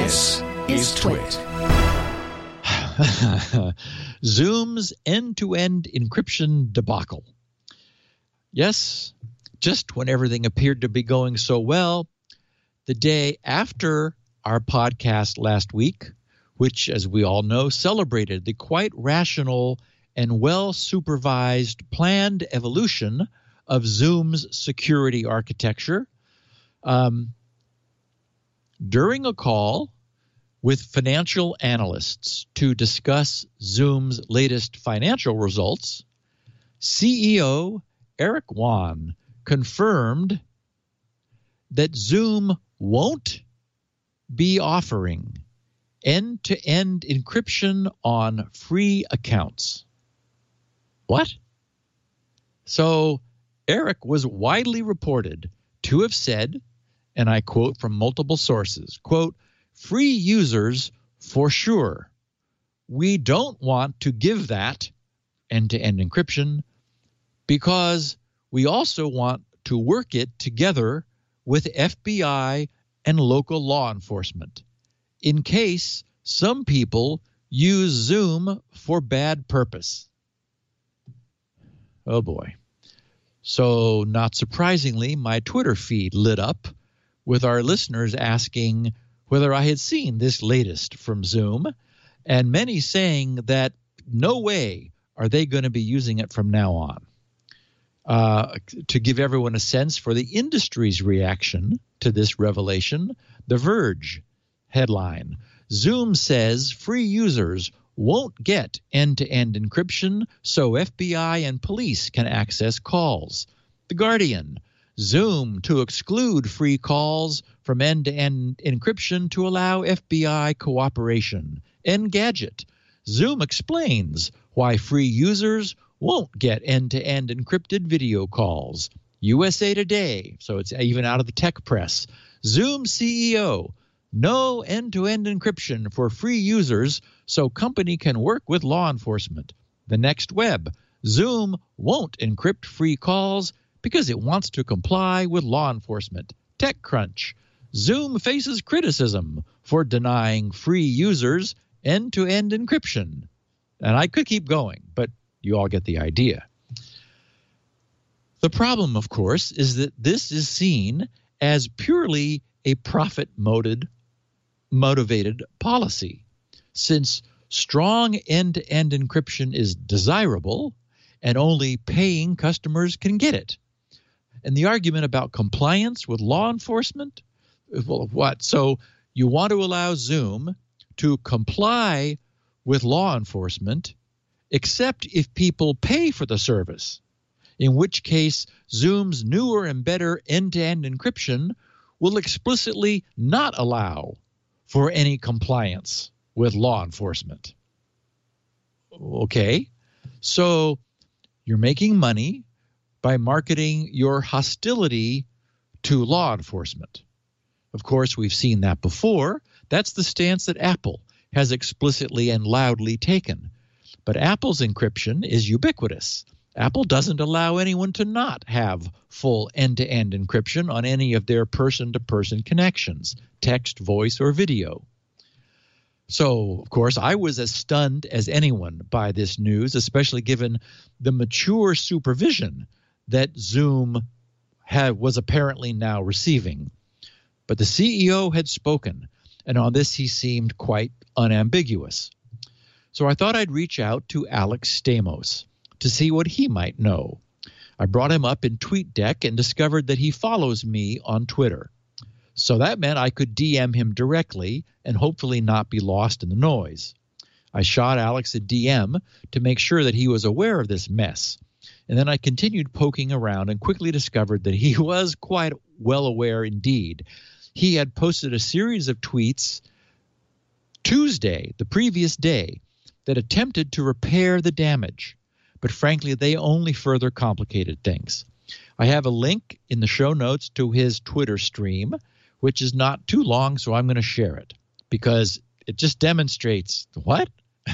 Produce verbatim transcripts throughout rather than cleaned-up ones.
This is Twit. Zoom's end-to-end encryption debacle. Yes, just when everything appeared to be going so well, the day after our podcast last week, which, as we all know, celebrated the quite rational and well-supervised planned evolution of Zoom's security architecture, um, during a call with financial analysts to discuss Zoom's latest financial results, C E O Eric Yuan confirmed that Zoom won't be offering end-to-end encryption on free accounts. What? So Eric was widely reported to have said, and I quote from multiple sources, quote, "Free users for sure. We don't want to give that end-to-end encryption because we also want to work it together with F B I and local law enforcement in case some people use Zoom for bad purpose." Oh boy. So not surprisingly, my Twitter feed lit up with our listeners asking whether I had seen this latest from Zoom, and many saying that no way are they going to be using it from now on. Uh, to give everyone a sense for the industry's reaction to this revelation, The Verge headline, Zoom says free users won't get end-to-end encryption so F B I and police can access calls. The Guardian, Zoom to exclude free calls from end-to-end encryption to allow F B I cooperation. Engadget, Zoom explains why free users won't get end-to-end encrypted video calls. U S A Today, so it's even out of the tech press. Zoom C E O, no end-to-end encryption for free users so company can work with law enforcement. The Next Web, Zoom won't encrypt free calls because it wants to comply with law enforcement. TechCrunch, Zoom faces criticism for denying free users end-to-end encryption. And I could keep going, but you all get the idea. The problem, of course, is that this is seen as purely a profit-motivated motivated policy, since strong end-to-end encryption is desirable and only paying customers can get it. And the argument about compliance with law enforcement, well, what? So you want to allow Zoom to comply with law enforcement except if people pay for the service, in which case Zoom's newer and better end-to-end encryption will explicitly not allow for any compliance with law enforcement. Okay, so you're making money by marketing your hostility to law enforcement. Of course, we've seen that before. That's the stance that Apple has explicitly and loudly taken. But Apple's encryption is ubiquitous. Apple doesn't allow anyone to not have full end-to-end encryption on any of their person-to-person connections, text, voice, or video. So, of course, I was as stunned as anyone by this news, especially given the mature supervision that Zoom had, was apparently now receiving. But the C E O had spoken, and on this he seemed quite unambiguous. So I thought I'd reach out to Alex Stamos to see what he might know. I brought him up in TweetDeck and discovered that he follows me on Twitter. So that meant I could D M him directly and hopefully not be lost in the noise. I shot Alex a D M to make sure that he was aware of this mess. And then I continued poking around and quickly discovered that he was quite well aware indeed. He had posted a series of tweets Tuesday, the previous day, that attempted to repair the damage. But frankly, they only further complicated things. I have a link in the show notes to his Twitter stream, which is not too long, so I'm going to share it because it just demonstrates what?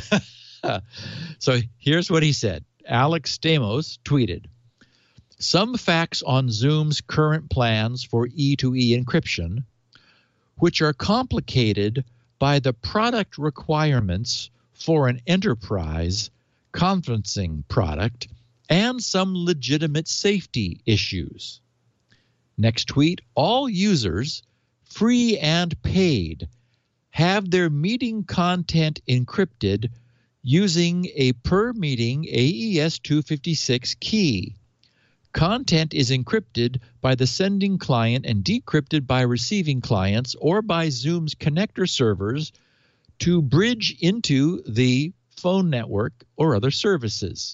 So here's what he said. Alex Stamos tweeted, "Some facts on Zoom's current plans for E two E encryption, which are complicated by the product requirements for an enterprise conferencing product and some legitimate safety issues. Next tweet, all users, free and paid, have their meeting content encrypted using a per meeting A E S two fifty-six key. Content is encrypted by the sending client and decrypted by receiving clients or by Zoom's connector servers to bridge into the phone network or other services.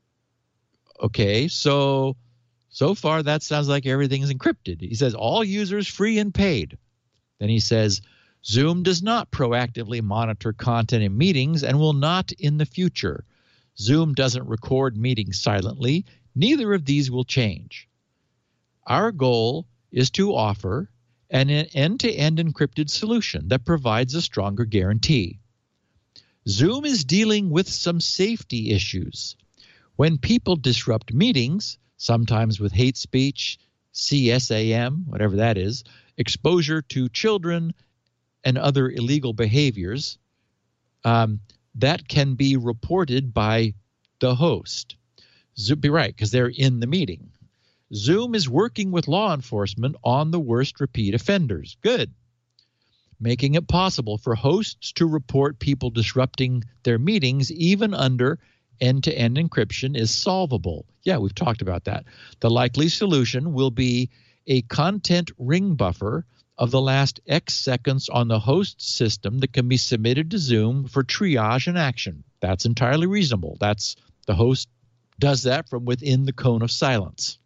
Okay, so so far that sounds like everything is encrypted. He says all users free and paid. Then he says Zoom does not proactively monitor content in meetings and will not in the future. Zoom doesn't record meetings silently. Neither of these will change. Our goal is to offer an end-to-end encrypted solution that provides a stronger guarantee. Zoom is dealing with some safety issues. When people disrupt meetings, sometimes with hate speech, C S A M, whatever that is, exposure to children, and other illegal behaviors, um, that can be reported by the host. Zoom, be right, because they're in the meeting. Zoom is working with law enforcement on the worst repeat offenders. Good. Making it possible for hosts to report people disrupting their meetings even under end-to-end encryption is solvable. Yeah, we've talked about that. The likely solution will be a content ring buffer of the last X seconds on the host system that can be submitted to Zoom for triage and action. That's entirely reasonable. That's the host does that from within the cone of silence.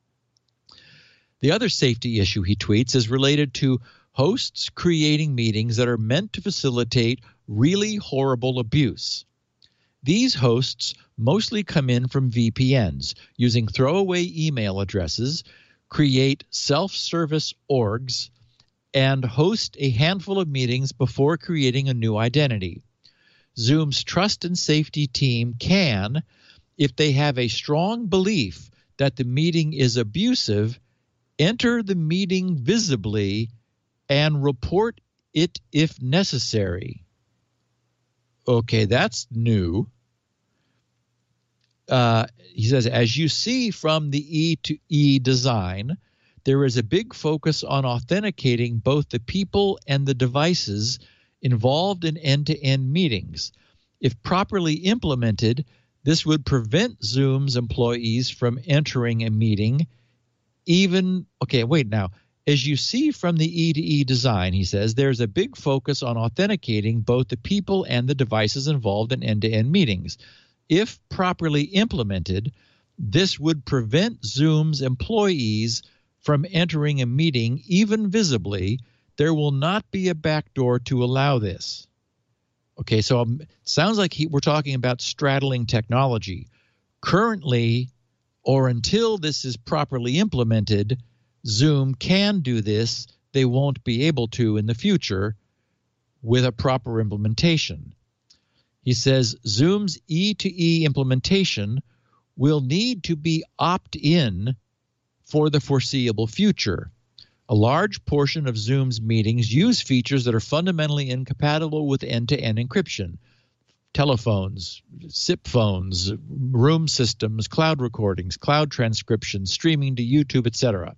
The other safety issue, he tweets, is related to hosts creating meetings that are meant to facilitate really horrible abuse. These hosts mostly come in from V P Ns using throwaway email addresses, create self-service orgs, and host a handful of meetings before creating a new identity. Zoom's trust and safety team can, if they have a strong belief that the meeting is abusive, enter the meeting visibly and report it if necessary. Okay, that's new. Uh, he says, as you see from the E to E design, there is a big focus on authenticating both the people and the devices involved in end-to-end meetings. If properly implemented, this would prevent Zoom's employees from entering a meeting even, okay, wait now. As you see from the E to E design, he says, there's a big focus on authenticating both the people and the devices involved in end-to-end meetings. If properly implemented, this would prevent Zoom's employees from entering a meeting even visibly. There will not be a backdoor to allow this. Okay, so um, it sounds like he, we're talking about straddling technology. Currently, or until this is properly implemented, Zoom can do this. They won't be able to in the future with a proper implementation. He says Zoom's E to E implementation will need to be opt-in for the foreseeable future. A large portion of Zoom's meetings use features that are fundamentally incompatible with end-to-end encryption. Telephones, S I P phones, room systems, cloud recordings, cloud transcription, streaming to YouTube, et cetera.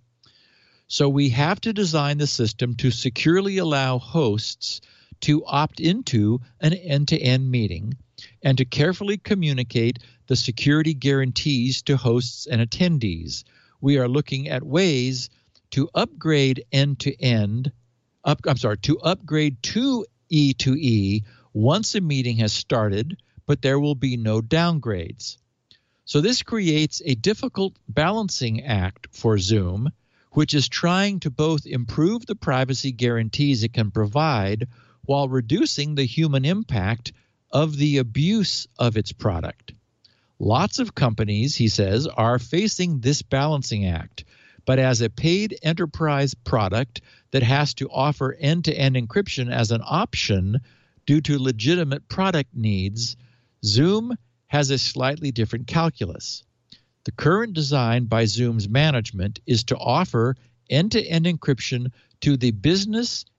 So we have to design the system to securely allow hosts to opt into an end-to-end meeting and to carefully communicate the security guarantees to hosts and attendees. We are looking at ways to upgrade end-to-end, up, I'm sorry, to upgrade to E to E once a meeting has started, but there will be no downgrades. So this creates a difficult balancing act for Zoom, which is trying to both improve the privacy guarantees it can provide while reducing the human impact of the abuse of its product. Lots of companies, he says, are facing this balancing act, but as a paid enterprise product that has to offer end-to-end encryption as an option due to legitimate product needs, Zoom has a slightly different calculus. The current design by Zoom's management is to offer end-to-end encryption to the business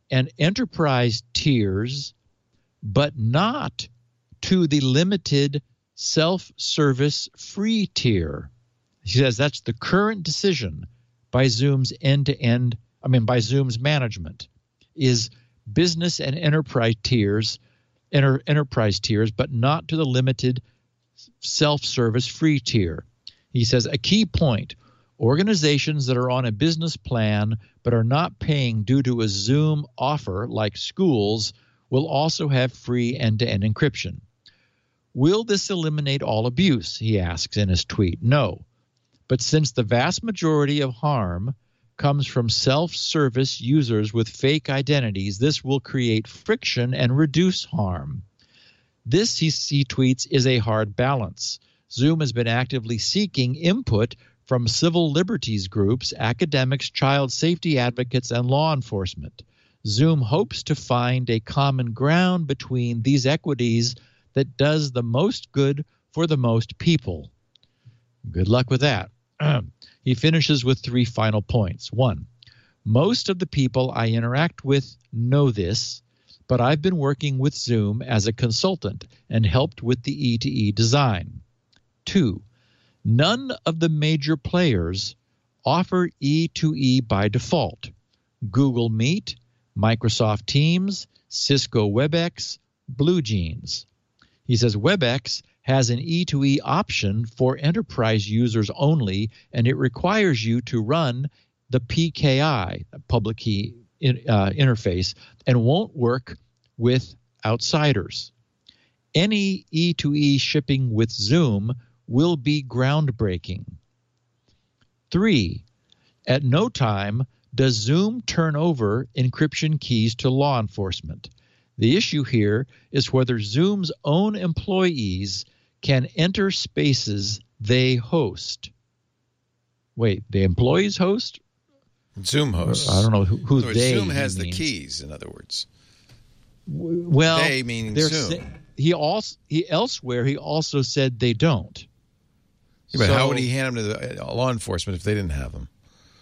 and enterprise tiers, but not to the limited self-service free tier. He says that's the current decision by Zoom's end-to-end, I mean, by Zoom's management, is business and enterprise tiers, enter, enterprise tiers, but not to the limited self-service free tier. He says a key point, organizations that are on a business plan but are not paying due to a Zoom offer, like schools, will also have free end-to-end encryption. Will this eliminate all abuse? He asks in his tweet. No. But since the vast majority of harm comes from self-service users with fake identities, this will create friction and reduce harm. This, he, he tweets, is a hard balance. Zoom has been actively seeking input from civil liberties groups, academics, child safety advocates, and law enforcement. Zoom hopes to find a common ground between these equities that does the most good for the most people. Good luck with that. He finishes with three final points. One, most of the people I interact with know this, but I've been working with Zoom as a consultant and helped with the E two E design. Two, none of the major players offer E two E by default. Google Meet, Microsoft Teams, Cisco WebEx, BlueJeans. He says WebEx has an E two E option for enterprise users only, and it requires you to run the P K I, public key in, uh, interface, and won't work with outsiders. Any E two E shipping with Zoom will be groundbreaking. Three, at no time does Zoom turn over encryption keys to law enforcement. The issue here is whether Zoom's own employees can enter spaces they host. Wait, the employees host? Zoom hosts. I don't know who, who words, they Zoom has means. the keys, in other words. Well, they meaning Zoom. Sa- he also he elsewhere he also said they don't. Yeah, but so, how would he hand them to the law enforcement if they didn't have them?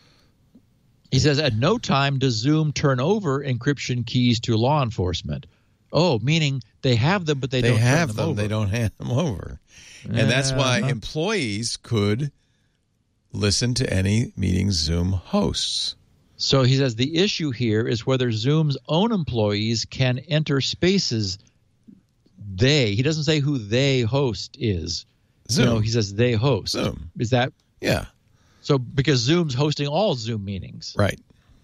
He says, at no time does Zoom turn over encryption keys to law enforcement. Oh, meaning they have them, but they, they don't have turn them, them. over. They don't hand them over. And that's why Uh-huh. employees could listen to any meetings Zoom hosts. So he says the issue here is whether Zoom's own employees can enter spaces they, he doesn't say who they host is. Zoom. You know, he says they host. Zoom. Is that? Yeah. So because Zoom's hosting all Zoom meetings. Right.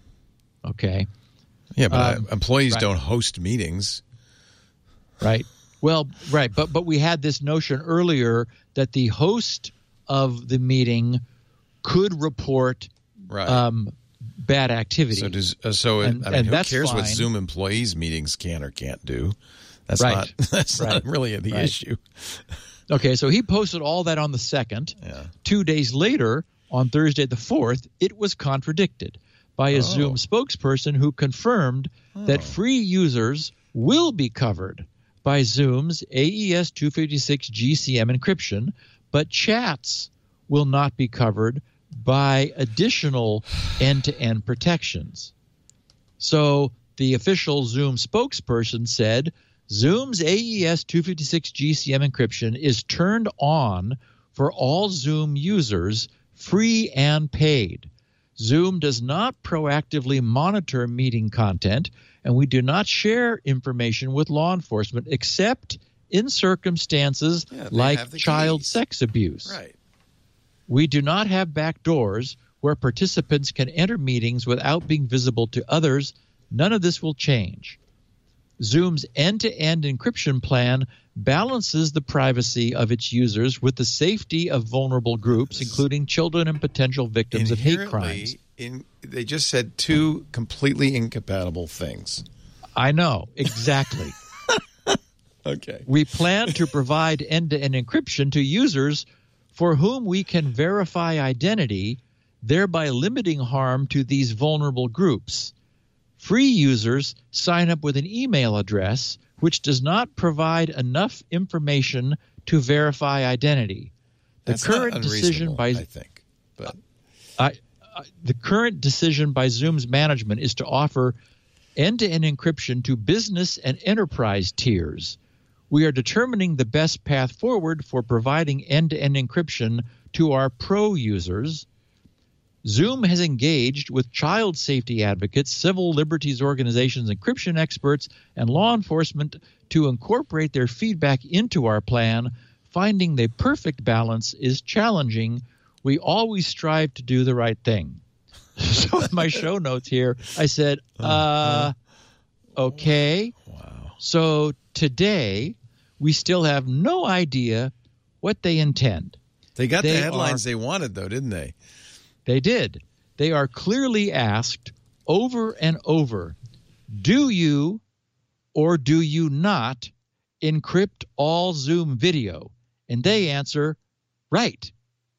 Okay. Yeah, but Um, employees right. don't host meetings. Right. Well, right. But but we had this notion earlier that the host of the meeting could report Right. um, bad activity. So does uh, so And- I mean, and who that's cares what fine. Zoom employees meetings can or can't do? That's Right. not that's Right. not really the Right. issue. Okay, so he posted all that on the second. Yeah. Two days later, on Thursday the fourth, it was contradicted by a Oh. Zoom spokesperson who confirmed that free users will be covered by Zoom's A E S two fifty-six G C M encryption, but chats will not be covered by additional end-to-end protections. So the official Zoom spokesperson said Zoom's A E S two fifty-six G C M encryption is turned on for all Zoom users, free and paid. Zoom does not proactively monitor meeting content, and we do not share information with law enforcement except in circumstances Yeah, they like have the child keys. sex abuse. Right. We do not have back doors where participants can enter meetings without being visible to others. None of this will change. Zoom's end-to-end encryption plan balances the privacy of its users with the safety of vulnerable groups, including children and potential victims of hate crimes. In, they just said two completely incompatible things. I know, exactly. Okay. We plan to provide end-to-end encryption to users for whom we can verify identity, thereby limiting harm to these vulnerable groups. Free users sign up with an email address which does not provide enough information to verify identity. The That's current not decision unreasonable, by I think. But I, I, the current decision by Zoom's management is to offer end-to-end encryption to business and enterprise tiers. We are determining the best path forward for providing end-to-end encryption to our pro users. Zoom has engaged with child safety advocates, civil liberties organizations, encryption experts, and law enforcement to incorporate their feedback into our plan. Finding the perfect balance is challenging. We always strive to do the right thing. So in my show notes here, I said, uh, okay. Wow. So today, we still have no idea what they intend. They got They the headlines are- they wanted, though, didn't they? They did. They are clearly asked over and over, do you or do you not encrypt all Zoom video? And they answer, right.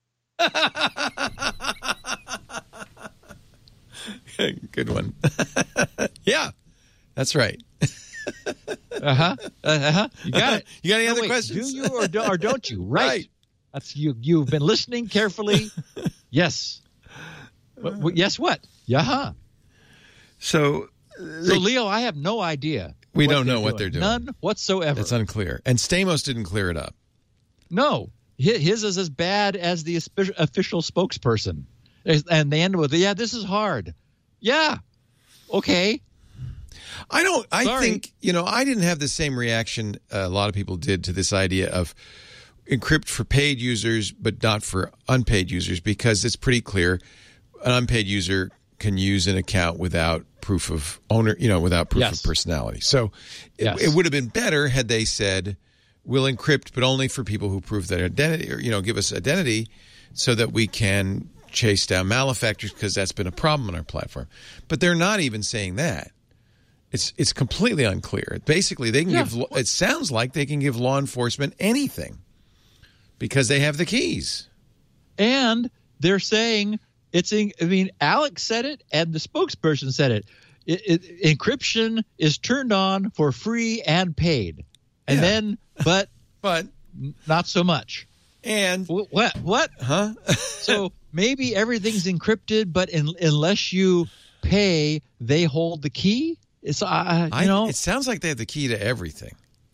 Good one. Yeah, that's right. Uh-huh. Uh-huh. You got it. You got any No, other wait, questions? Do you or, do, or don't you? Right. Right. That's you. You've been listening carefully. Yes. What, what, yes, what? Yeah. So, So, Leo, I have no idea. We what don't know they're what they're doing. None whatsoever. it's unclear. And Stamos didn't clear it up. No. Hi- His is as bad as the espe- official spokesperson. And they end with, yeah, this is hard. Yeah. Okay. I don't. I Sorry. think you know. I didn't have the same reaction uh, a lot of people did to this idea of encrypt for paid users, but not for unpaid users, because it's pretty clear an unpaid user can use an account without proof of owner. You know, without proof Yes. of personality. So Yes. it, it would have been better had they said we'll encrypt, but only for people who prove their identity, or you know, give us identity, so that we can chase down malefactors, because that's been a problem on our platform. But they're not even saying that. It's it's completely unclear. Basically, they can Yeah. give. It sounds like they can give law enforcement anything because they have the keys. And they're saying it's in, I mean, Alex said it and the spokesperson said it. It, it. Encryption is turned on for free and paid. And Yeah. then, but But not so much. and Wh- What? What? huh? So maybe everything's encrypted, but in, unless you pay, they hold the key. It's, uh, you I, know, it sounds like they have the key to everything.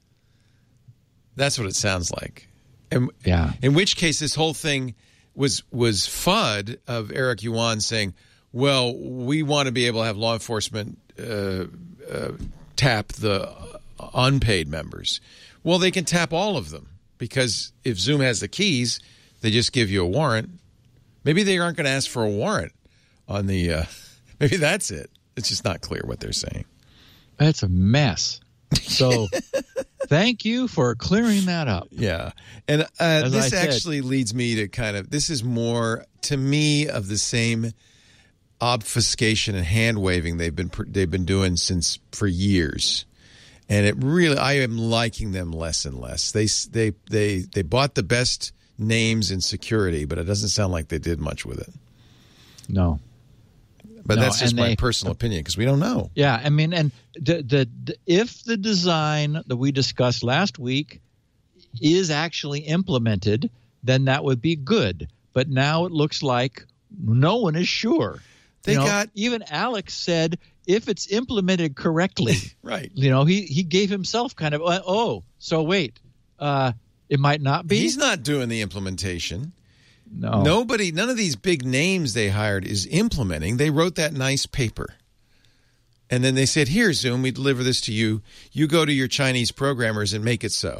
That's what it sounds like. And Yeah. in which case, this whole thing was was F U D of Eric Yuan saying, "Well, we want to be able to have law enforcement uh, uh, tap the unpaid members." Well, they can tap all of them, because if Zoom has the keys, they just give you a warrant. Maybe they aren't going to ask for a warrant on the. Uh, maybe that's it. It's just not clear what they're saying. it's a mess. So thank you for clearing that up. Yeah. And uh, As I this said- actually leads me to kind of, this is more, to me, of the same obfuscation and hand waving they've been they've been doing since for years. And it really, I am liking them less and less. They they they they bought the best names in security, but it doesn't sound like they did much with it. No. But No, that's just and my they- personal opinion, because we don't know. Yeah, I mean, and the, the, the if the design that we discussed last week is actually implemented, then that would be good. But now it looks like no one is sure. They You know, got- even Alex said if it's implemented correctly, Right. you know, he he gave himself kind of uh, oh, so wait, uh, it might not be. He's not doing the implementation. no, Nobody, none of these big names they hired is implementing. They wrote that nice paper. And then they said, here, Zoom, we deliver this to you. You go to your Chinese programmers and make it so.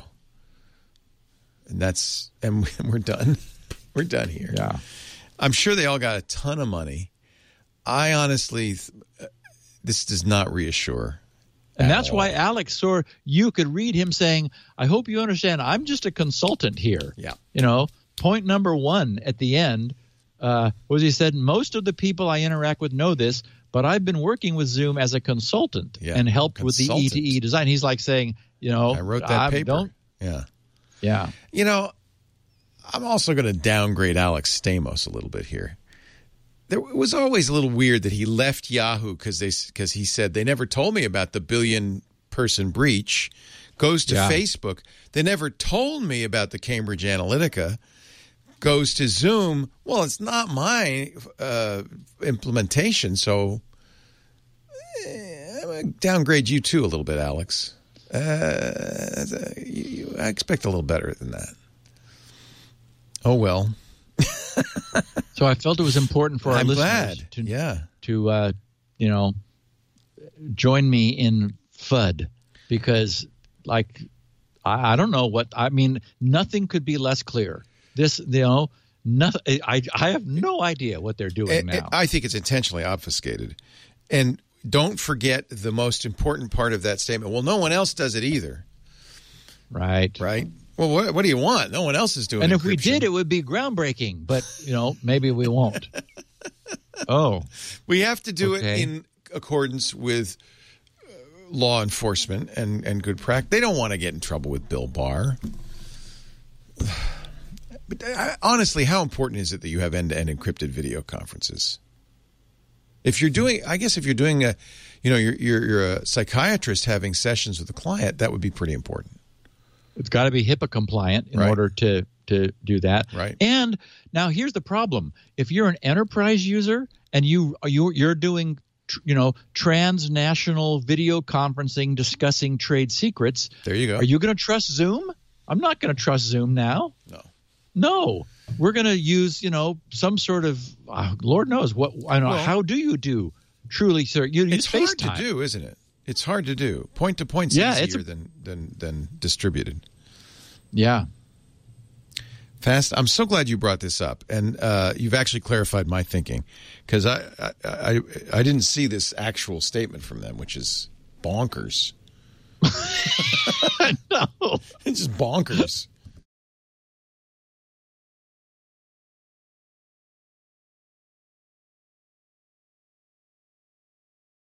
And that's, and we're done. We're done here. Yeah. I'm sure they all got a ton of money. I honestly, this does not reassure. And at that's all. why Alex Soar, you could read him saying, I hope you understand, I'm just a consultant here. Yeah. You know, point number one at the end uh, was he said, most of the people I interact with know this, but I've been working with Zoom as a consultant Yeah, and helped with the E consultant. to E design. He's like saying, you know, I wrote that I paper. Don't, Yeah. yeah. You know, I'm also going to downgrade Alex Stamos a little bit here. There it was always a little weird that he left Yahoo because they because he said they never told me about the billion person breach. Goes to Yeah. Facebook. They never told me about the Cambridge Analytica. Goes to Zoom. Well, it's not my uh, implementation, so eh, I'm going to downgrade you too a little bit, Alex. Uh, you, you, I expect a little better than that. Oh, well. So I felt it was important for our I'm listeners glad. to, yeah. to uh, you know, join me in FUD because, like, I, I don't know what – I mean, nothing could be less clear. This, you know, nothing, I, I have no idea what they're doing it, now. It, I think it's intentionally obfuscated. And don't forget the most important part of that statement. Well, no one else does it either. Right. Right? Well, what, what do you want? No one else is doing it. And if encryption. we did, it would be groundbreaking. But, you know, maybe we won't. Oh. We have to do okay. it in accordance with uh, law enforcement and, and good practice. They don't want to get in trouble with Bill Barr. But uh, honestly, how important is it that you have end-to-end encrypted video conferences? If you're doing, I guess if you're doing a, you know, you're, you're, you're a psychiatrist having sessions with a client, that would be pretty important. It's got to be HIPAA compliant in Right. order to, to do that. Right. And now here's the problem. If you're an enterprise user and you, you you're doing, you know, transnational video conferencing discussing trade secrets. There you go. Are you going to trust Zoom? I'm not going to trust Zoom now. No. No. We're going to use, you know, some sort of, uh, Lord knows what, I know. Well, how do you do truly, sir? You use It's hard FaceTime. to do, isn't it? It's hard to do. Point to point's Yeah, easier it's a- than, than than distributed. Yeah. Fast. I'm so glad you brought this up, and uh, you've actually clarified my thinking because I, I I I didn't see this actual statement from them, which is bonkers. No. It's just bonkers.